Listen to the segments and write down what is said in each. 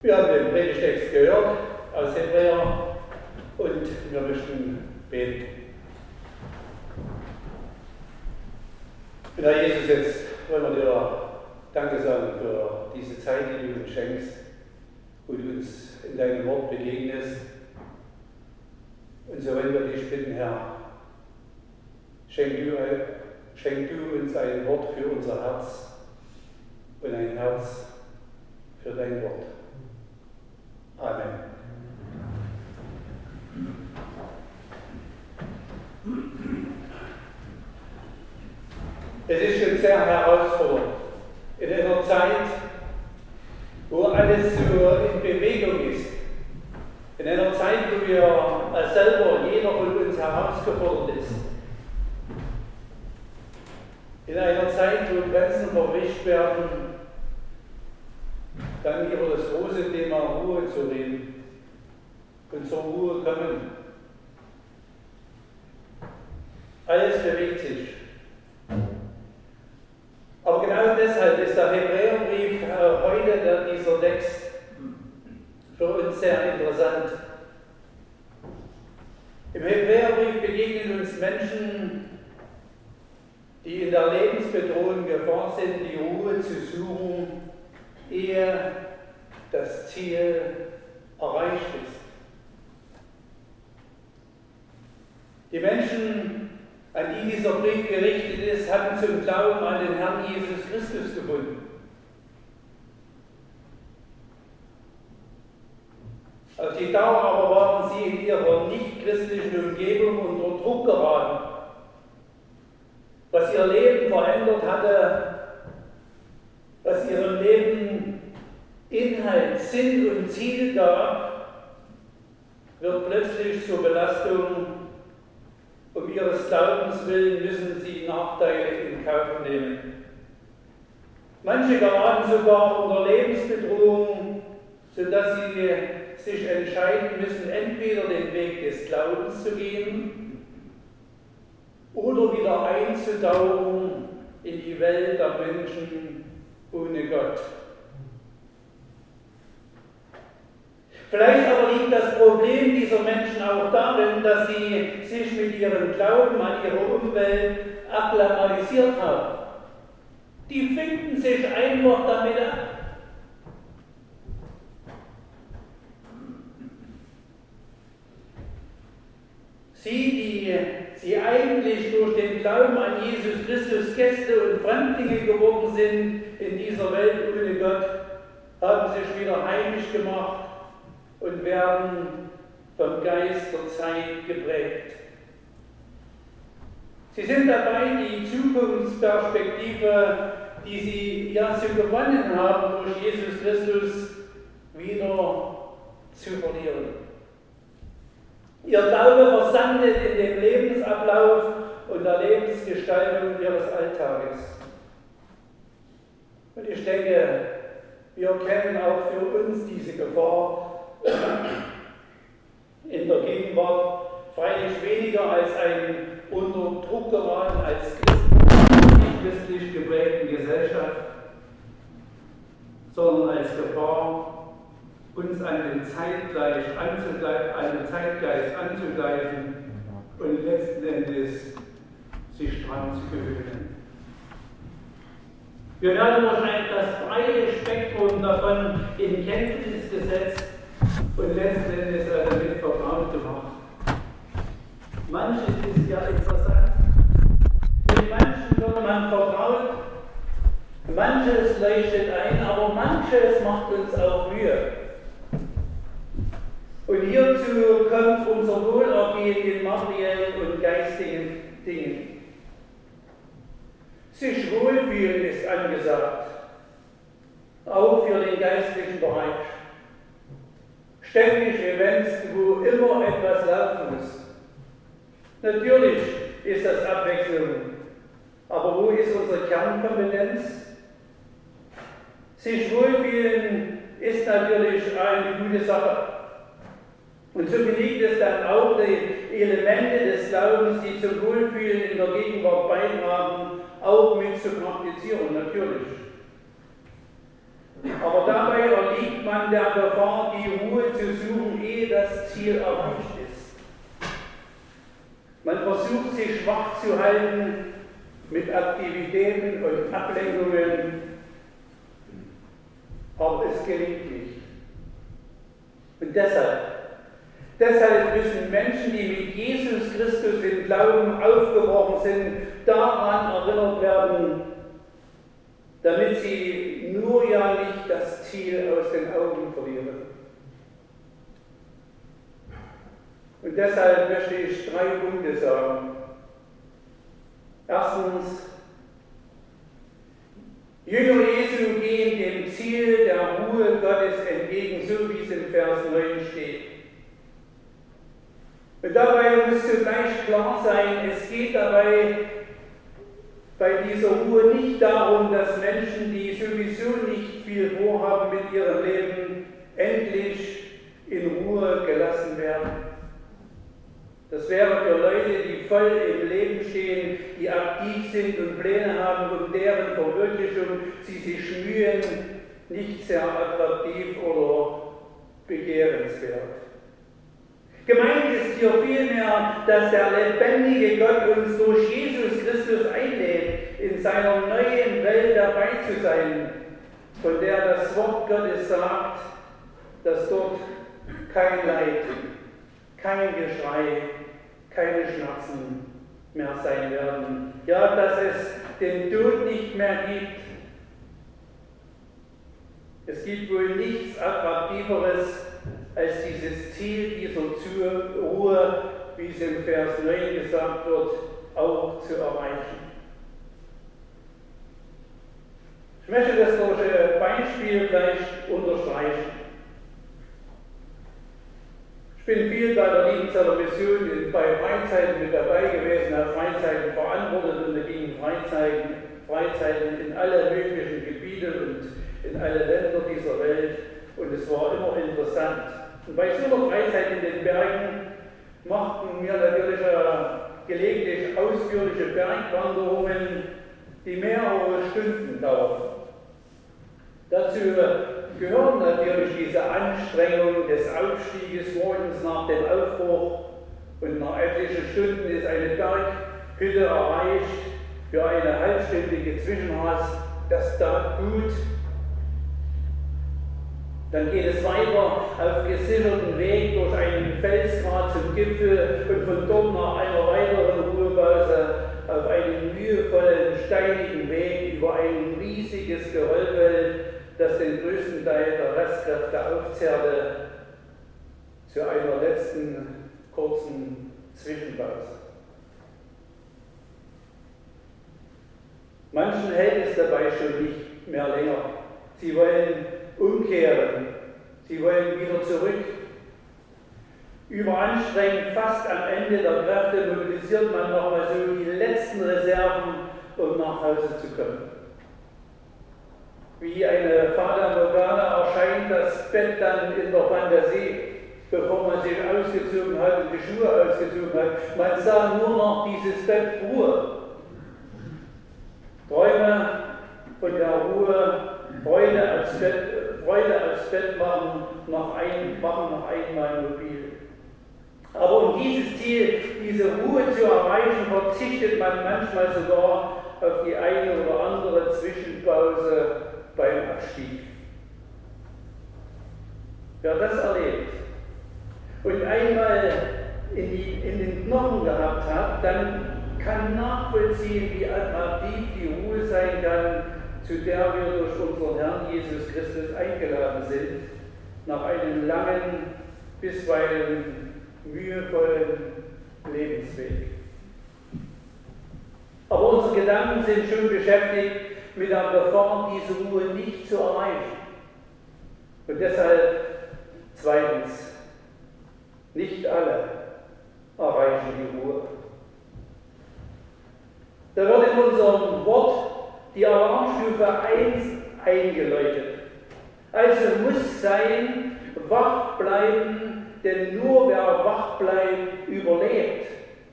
Wir haben den Predigtext gehört aus Hebräer und wir möchten beten. Herr Jesus, jetzt wollen wir dir Danke sagen für diese Zeit, die du uns schenkst, wo du uns in deinem Wort begegnest. Und so wollen wir dich bitten, Herr, schenk du uns ein Wort für unser Herz und ein Herz für dein Wort. Amen. Es ist schon sehr herausfordernd. In einer Zeit, wo alles so in Bewegung ist. In einer Zeit, wo wir selber, jeder von uns herausgefordert ist. In einer Zeit, wo Grenzen verwischt werden, dann über das große Thema Ruhe zu reden und zur Ruhe kommen. Alles bewegt sich. Aber genau deshalb ist der Hebräerbrief heute, dieser Text, für uns sehr interessant. Im Hebräerbrief begegnen uns Menschen, die in der Lebensbedrohung Gefahr sind, die Ruhe zu suchen, ehe das Ziel erreicht ist. Die Menschen, an die dieser Brief gerichtet ist, hatten zum Glauben an den Herrn Jesus Christus gefunden. Auf die Dauer aber waren sie in ihrer nicht-christlichen Umgebung unter Druck geraten. Was ihr Leben verändert hatte, was ihrem Leben Inhalt, Sinn und Ziel gab, wird plötzlich zur Belastung. Um ihres Glaubens willen müssen sie Nachteile in Kauf nehmen. Manche geraten sogar unter Lebensbedrohung, sodass sie sich entscheiden müssen, entweder den Weg des Glaubens zu gehen oder wieder einzutauchen in die Welt der Menschen ohne Gott. Vielleicht aber liegt das Problem dieser Menschen auch darin, dass sie sich mit ihrem Glauben an ihre Umwelt akklimatisiert haben. Die finden sich einfach damit ab. Sie eigentlich durch den Glauben an Jesus Christus Gäste und Fremdlinge geworden sind in dieser Welt ohne Gott, haben sich wieder heimisch gemacht und werden vom Geist der Zeit geprägt. Sie sind dabei, die Zukunftsperspektive, die sie ja so gewonnen haben durch Jesus Christus, wieder zu verlieren. Ihr Glaube versandet in dem Lebensablauf und der Lebensgestaltung ihres Alltages. Und ich denke, wir kennen auch für uns diese Gefahr in der Gegenwart, freilich weniger als ein unter Druck geraten als christlich geprägten Gesellschaft, sondern als Gefahr, uns an den Zeitgeist anzugleichen und letzten Endes sich dran zu gewöhnen. Wir werden durch das breite Spektrum davon in Kenntnis gesetzt und letzten Endes damit vertraut gemacht. Manches ist ja interessant. Mit manchen wird man vertraut, manches leuchtet ein, aber manches macht uns auch Mühe. Und hierzu kommt unser Wohlergehen in materiellen und geistigen Dingen. Sich wohlfühlen ist angesagt, auch für den geistlichen Bereich. Ständig Events, wo immer etwas laufen muss. Natürlich ist das Abwechslung, aber wo ist unsere Kernkompetenz? Sich wohlfühlen ist natürlich eine gute Sache. Und so genügt es dann auch, die Elemente des Glaubens, die zum Wohlfühlen in der Gegenwart beitragen, auch mit zu praktizieren, natürlich. Aber dabei erliegt man der Gefahr, die Ruhe zu suchen, ehe das Ziel erreicht ist. Man versucht, sich schwach zu halten mit Aktivitäten und Ablenkungen, aber es gelingt nicht. Und deshalb müssen Menschen, die mit Jesus Christus im Glauben aufgebrochen sind, daran erinnert werden, damit sie nur ja nicht das Ziel aus den Augen verlieren. Und deshalb möchte ich 3 Punkte sagen. Erstens, Jünger Jesu gehen dem Ziel der Ruhe Gottes entgegen, so wie es in Vers 9 steht. Und dabei muss zugleich klar sein, es geht dabei bei dieser Ruhe nicht darum, dass Menschen, die sowieso nicht viel vorhaben mit ihrem Leben, endlich in Ruhe gelassen werden. Das wäre für Leute, die voll im Leben stehen, die aktiv sind und Pläne haben, um deren Verwirklichung sie sich mühen, nicht sehr attraktiv oder begehrenswert. Gemeint ist hier vielmehr, dass der lebendige Gott uns durch Jesus Christus einlädt, in seiner neuen Welt dabei zu sein, von der das Wort Gottes sagt, dass dort kein Leid, kein Geschrei, keine Schmerzen mehr sein werden. Ja, dass es den Tod nicht mehr gibt. Es gibt wohl nichts Attraktiveres als dieses Ziel dieser Ruhe, wie es im Vers 9 gesagt wird, auch zu erreichen. Ich möchte das durch ein Beispiel vielleicht unterstreichen. Ich bin viel bei der Liebenzeller Mission bei Freizeiten mit dabei gewesen, habe Freizeiten verantwortet und da gingen Freizeiten in alle möglichen Gebiete und in alle Länder dieser Welt und es war immer interessant. Und bei so einer Freizeit in den Bergen machten wir natürlich gelegentlich ausführliche Bergwanderungen, die mehrere Stunden dauerten. Dazu gehören natürlich diese Anstrengung des Aufstieges morgens nach dem Aufbruch und nach etlichen Stunden ist eine Berghütte erreicht für eine halbstündige Zwischenrast. Das tat gut. Dann geht es weiter auf gesicherten Weg durch einen Felsgrat zum Gipfel und von dort nach einer weiteren Ruhepause auf einen mühevollen, steinigen Weg über ein riesiges Geröllfeld, das den größten Teil der Restkräfte aufzehrte, zu einer letzten kurzen Zwischenpause. Manchen hält es dabei schon nicht mehr länger. Sie wollen umkehren, sie wollen wieder zurück. Überanstrengend, fast am Ende der Kräfte, mobilisiert man nochmal so die letzten Reserven, um nach Hause zu kommen. Wie eine Fata Morgana erscheint das Bett dann in der Fantasie, bevor man sich ausgezogen hat und die Schuhe ausgezogen hat. Man sah nur noch dieses Bett Ruhe. Träume von der Ruhe, Freude aufs Bett machen noch einmal mobil. Aber um dieses Ziel, diese Ruhe zu erreichen, verzichtet man manchmal sogar auf die eine oder andere Zwischenpause beim Abstieg. Wer das erlebt und einmal in den Knochen gehabt hat, dann kann nachvollziehen, wie attraktiv die Ruhe sein kann, zu der wir durch unseren Herrn Jesus Christus eingeladen sind, nach einem langen, bisweilen mühevollen Lebensweg. Aber unsere Gedanken sind schon beschäftigt mit der Gefahr, diese Ruhe nicht zu erreichen. Und deshalb zweitens, nicht alle erreichen die Ruhe. Da wird in unserem Wort die Alarmstufe 1 eingeläutet. Also muss sein, wach bleiben, denn nur wer wach bleibt, überlebt.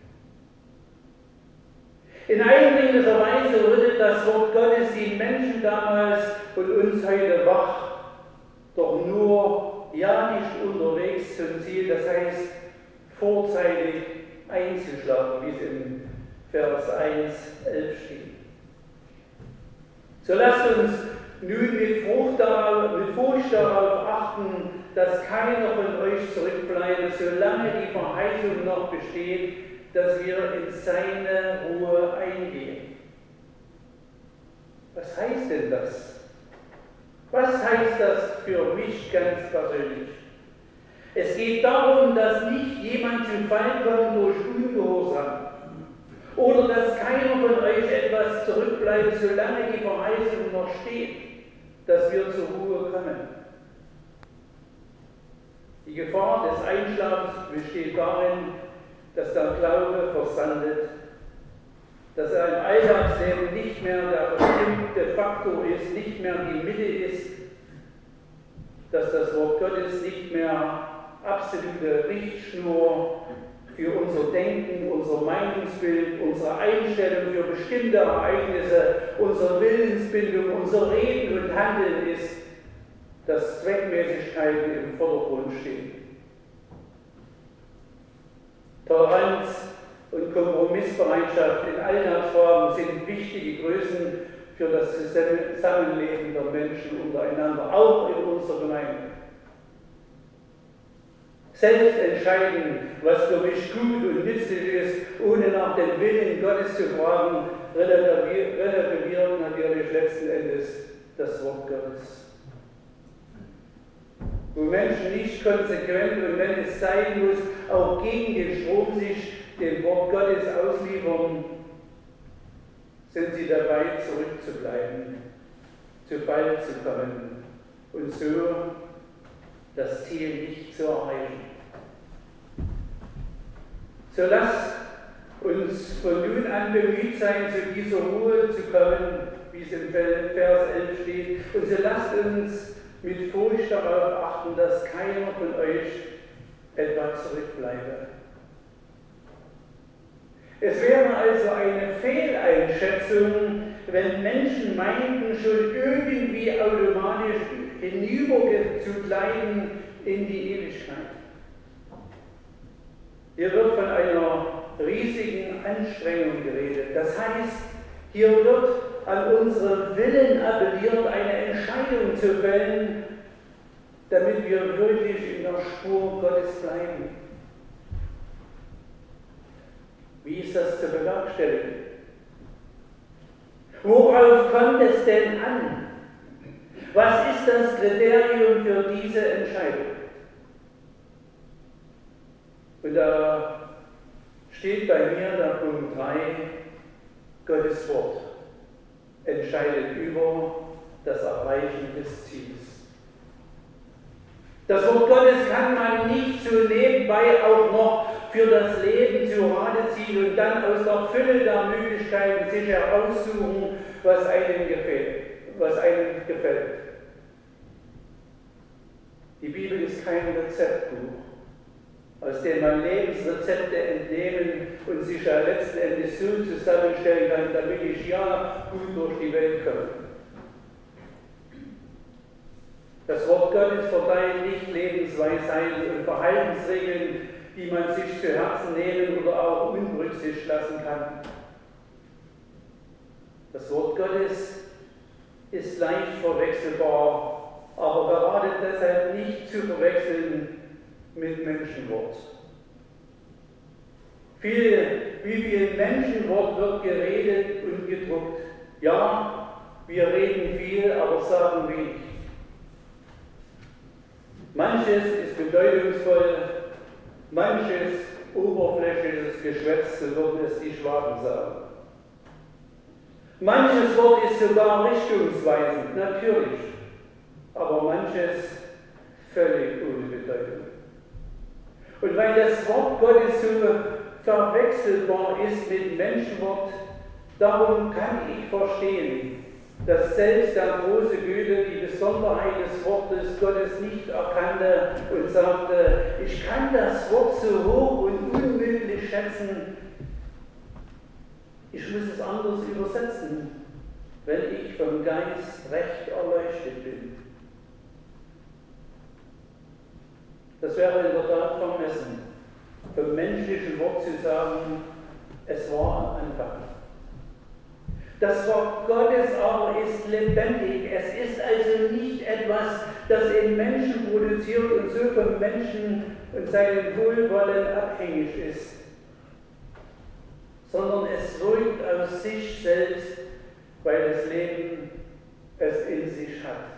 In eindringlicher Weise rüttelt das Wort Gottes die Menschen damals und uns heute wach ist zum Ziel, das heißt, vorzeitig einzuschlafen, wie es in Vers 1, 11 steht. So lasst uns nun mit Furcht darauf achten, dass keiner von euch zurückbleibe, solange die Verheißung noch besteht, dass wir in seine Ruhe eingehen. Was heißt denn das? Was heißt das für mich ganz persönlich? Es geht darum, dass nicht jemand zu Fall kommt durch Ungehorsam oder dass keiner von euch etwas zurückbleibt, solange die Verheißung noch steht, dass wir zur Ruhe kommen. Die Gefahr des Einschlafens besteht darin, dass der Glaube versandet, dass er im Alltagsleben nicht mehr der bestimmte Faktor ist, nicht mehr die Mitte ist, dass das Wort Gottes nicht mehr absolute Richtschnur für unser Denken, unser Meinungsbild, unsere Einstellung für bestimmte Ereignisse, unsere Willensbildung, unser Reden und Handeln ist, dass Zweckmäßigkeiten im Vordergrund stehen. Toleranz und Kompromissbereitschaft in Alltagsformen sind wichtige Größen für das Zusammenleben der Menschen untereinander, auch in unserer Gemeinde. Selbst entscheiden, was für mich gut und nützlich ist, ohne nach dem Willen Gottes zu fragen, relativiert natürlich letzten Endes das Wort Gottes. Wo Menschen nicht konsequent und wenn es sein muss, auch gegen den Strom sich dem Wort Gottes ausliefern, sind sie dabei, zurückzubleiben, zu Fall zu kommen und so das Ziel nicht zu erreichen. So lasst uns von nun an bemüht sein, zu dieser Ruhe zu kommen, wie es im Vers 11 steht, und so lasst uns mit Furcht darauf achten, dass keiner von euch etwa zurückbleibe. Es wäre also eine Fehleinschätzung, wenn Menschen meinten, schon irgendwie automatisch hinüberzugleiten in die Ewigkeit. Hier wird von einer riesigen Anstrengung geredet. Das heißt, hier wird an unseren Willen appelliert, eine Entscheidung zu fällen, damit wir wirklich in der Spur Gottes bleiben. Wie ist das zu bewerkstelligen? Worauf kommt es denn an? Was ist das Kriterium für diese Entscheidung? Und da steht bei mir der Punkt 3, Gottes Wort entscheidet über das Erreichen des Ziels. Das Wort Gottes kann man nicht so nebenbei auch noch für das Leben zu Rate ziehen und dann aus der Fülle der Möglichkeiten sich heraussuchen, was einem gefällt. Die Bibel ist kein Rezeptbuch, aus dem man Lebensrezepte entnehmen und sich ja letzten Endes so zusammenstellen kann, damit ich ja gut durch die Welt komme. Das Wort Gottes verteilt nicht Lebensweisheiten und Verhaltensregeln, die man sich zu Herzen nehmen oder auch unberücksichtigt lassen kann. Das Wort Gottes ist leicht verwechselbar, aber gerade deshalb nicht zu verwechseln mit Menschenwort. Wie viel Menschenwort wird geredet und gedruckt? Ja, wir reden viel, aber sagen wenig. Manches ist bedeutungsvoll, manches oberflächliches Geschwätz, so würden es die Schwaben sagen. Manches Wort ist sogar richtungsweisend, natürlich, aber manches völlig ohne Bedeutung. Und weil das Wort Gottes so verwechselbar ist mit Menschenwort, darum kann ich verstehen, dass selbst der große Goethe die Besonderheit des Wortes Gottes nicht erkannte und sagte, ich kann das Wort so hoch und unmöglich schätzen, ich muss es anders übersetzen, wenn ich vom Geist recht erleuchtet bin. Das wäre in der Tat vermessen, vom menschlichen Wort zu sagen, es war am Anfang. Das Wort Gottes aber ist lebendig. Es ist also nicht etwas, das in Menschen produziert und so vom Menschen und seinem Wohlwollen abhängig ist, sondern es wirkt aus sich selbst, weil das Leben es in sich hat.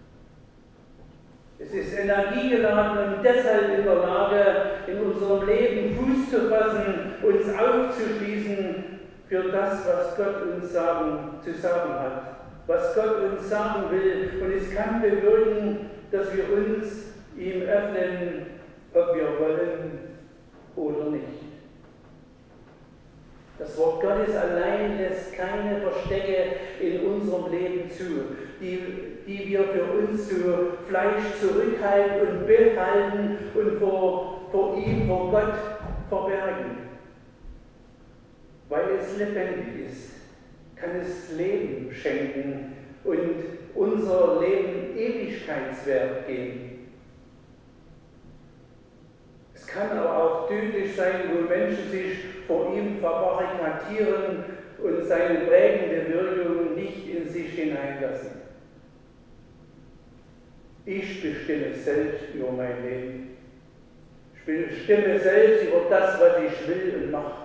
Es ist energiegeladen und deshalb in der Lage, in unserem Leben Fuß zu fassen, uns aufzuschließen für das, was Gott uns zu sagen hat, was Gott uns sagen will. Und es kann bewirken, dass wir uns ihm öffnen, ob wir wollen oder nicht. Das Wort Gottes allein lässt keine Verstecke in unserem Leben zu, die wir für uns zu Fleisch zurückhalten und behalten und vor ihm, vor Gott verbergen. Weil es lebendig ist, kann es Leben schenken und unser Leben Ewigkeitswert geben. Es kann aber auch tödlich sein, wo Menschen sich vor ihm verbarrikadieren und seine prägende Wirkung nicht in sich hineinlassen. Ich bestimme selbst über mein Leben. Ich bestimme selbst über das, was ich will und mache.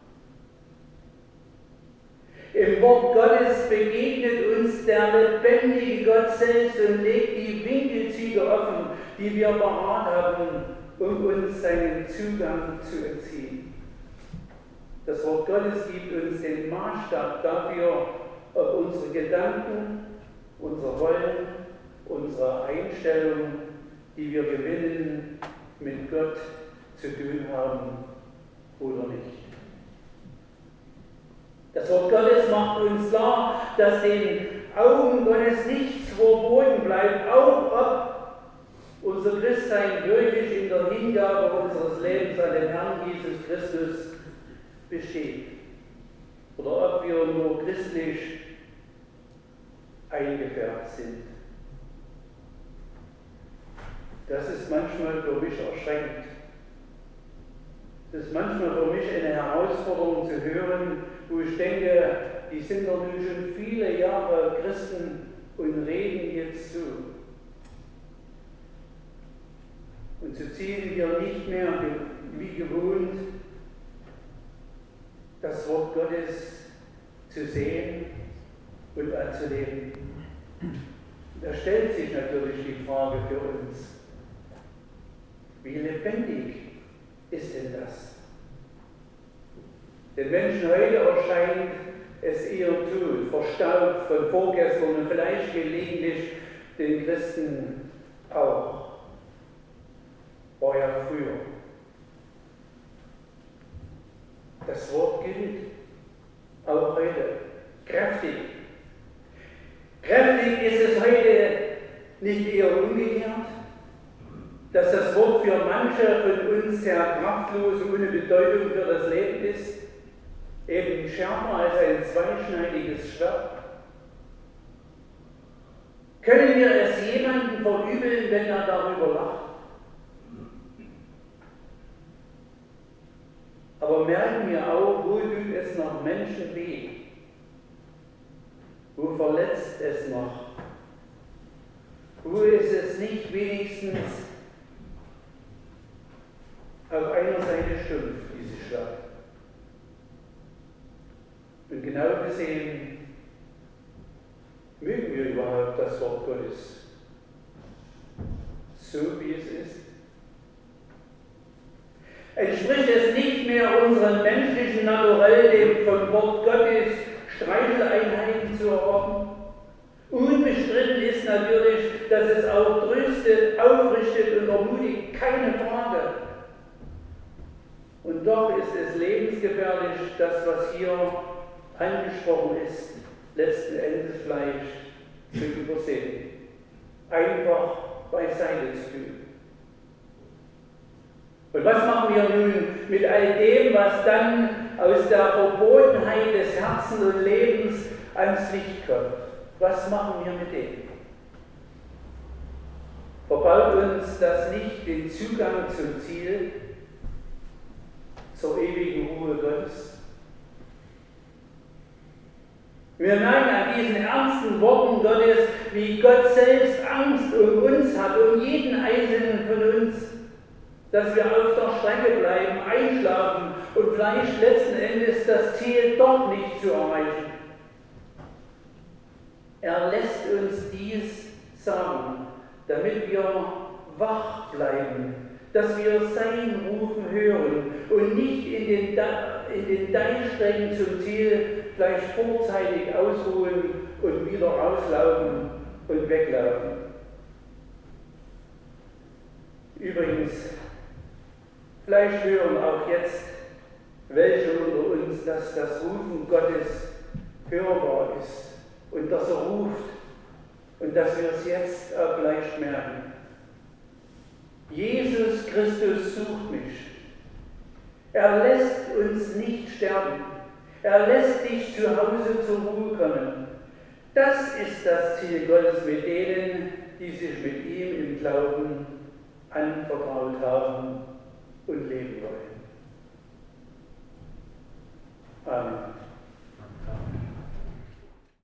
Im Wort Gottes begegnet uns der lebendige Gott selbst und legt die Winkelzüge offen, die wir behaart haben, um uns seinen Zugang zu entziehen. Das Wort Gottes gibt uns den Maßstab dafür, ob unsere Gedanken, unser Wollen, unsere Einstellung, die wir gewinnen, mit Gott zu tun haben oder nicht. Das Wort Gottes macht uns klar, dass den Augen Gottes nichts verborgen bleibt, auch ob unser Christsein wirklich in der Hingabe unseres Lebens an den Herrn Jesus Christus besteht. Oder ob wir nur christlich eingefärbt sind. Das ist manchmal für mich erschreckend. Es ist manchmal für mich eine Herausforderung zu hören, wo ich denke, die sind doch nun schon viele Jahre Christen und reden jetzt so. Und so ziehen wir nicht mehr wie gewohnt das Wort Gottes zu sehen und anzuleben. Da stellt sich natürlich die Frage für uns, wie lebendig ist denn das? Den Menschen heute erscheint es eher tot, verstaubt von vorgestern und vielleicht gelegentlich den Christen auch. War ja früher. Das Wort gilt auch heute. Kräftig. Kräftig ist es heute nicht eher umgekehrt, dass das Wort für manche von uns sehr kraftlos, ohne Bedeutung für das Leben ist, eben schärfer als ein zweischneidiges Schwert. Können wir es jemandem verübeln, wenn er darüber lacht? Aber merken wir auch, wo tut es noch Menschen weh? Wo verletzt es noch? Wo ist es nicht wenigstens auf einer Seite stumpf, diese Stadt? Und genau gesehen, mögen wir überhaupt das Wort Gottes so, wie es ist? Entspricht es nicht mehr unserem menschlichen Naturell, dem vom Wort Gottes Streicheleinheiten zu erwarten? Unbestritten ist natürlich, dass es auch tröstet, aufrichtet und ermutigt, keine Frage. Und doch ist es lebensgefährlich, das, was hier angesprochen ist, letzten Endes vielleicht zu übersehen. Einfach beiseite zu tun. Und was machen wir nun mit all dem, was dann aus der Verbotenheit des Herzens und Lebens ans Licht kommt? Was machen wir mit dem? verbaut uns das nicht den Zugang zum Ziel, zur ewigen Ruhe Gottes? Wir merken an diesen ernsten Worten Gottes, wie Gott selbst Angst um uns hat, um jeden Einzelnen von uns, dass wir auf der Strecke bleiben, einschlafen und vielleicht letzten Endes das Ziel doch nicht zu erreichen. Er lässt uns dies sagen, damit wir wach bleiben, dass wir sein Rufen hören und nicht in den Deihstrecken zum Ziel vielleicht vorzeitig ausruhen und wieder rauslaufen und weglaufen. Übrigens, vielleicht hören auch jetzt welche unter uns, dass das Rufen Gottes hörbar ist und dass er ruft und dass wir es jetzt auch leicht merken. Jesus Christus sucht mich. Er lässt uns nicht sterben. Er lässt dich zu Hause zur Ruhe kommen. Das ist das Ziel Gottes mit denen, die sich mit ihm im Glauben anvertraut haben.